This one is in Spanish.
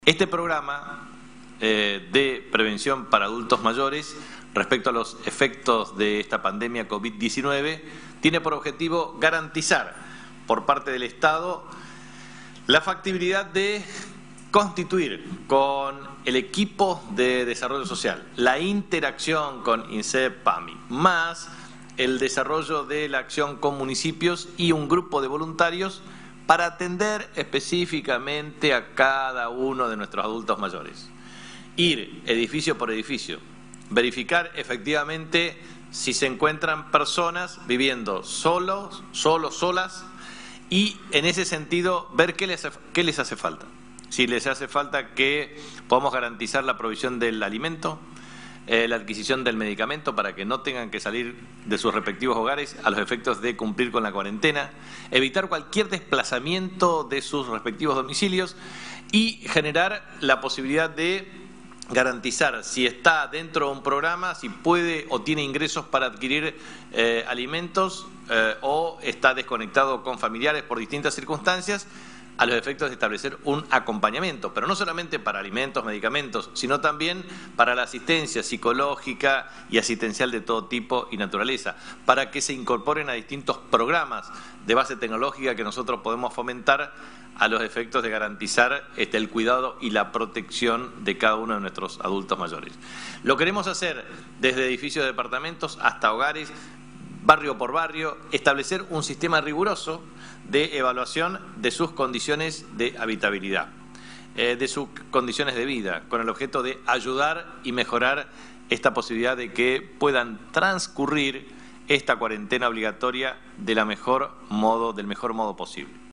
Este programa de prevención para adultos mayores respecto a los efectos de esta pandemia COVID-19 tiene por objetivo garantizar por parte del Estado la factibilidad de constituir con el equipo de desarrollo social la interacción con INSEP, PAMI, más el desarrollo de la acción con municipios y un grupo de voluntarios para atender específicamente a cada uno de nuestros adultos mayores. Ir edificio por edificio, verificar efectivamente si se encuentran personas viviendo solos, solas, y en ese sentido ver qué les hace falta. Si les hace falta que podamos garantizar la provisión del alimento, la adquisición del medicamento para que no tengan que salir de sus respectivos hogares a los efectos de cumplir con la cuarentena, evitar cualquier desplazamiento de sus respectivos domicilios y generar la posibilidad de garantizar si está dentro de un programa, si puede o tiene ingresos para adquirir alimentos o está desconectado con familiares por distintas circunstancias, a los efectos de establecer un acompañamiento, pero no solamente para alimentos, medicamentos, sino también para la asistencia psicológica y asistencial de todo tipo y naturaleza, para que se incorporen a distintos programas de base tecnológica que nosotros podemos fomentar a los efectos de garantizar el cuidado y la protección de cada uno de nuestros adultos mayores. Lo queremos hacer desde edificios de departamentos hasta hogares, barrio por barrio, establecer un sistema riguroso de evaluación de sus condiciones de habitabilidad, de sus condiciones de vida, con el objeto de ayudar y mejorar esta posibilidad de que puedan transcurrir esta cuarentena obligatoria del mejor modo posible.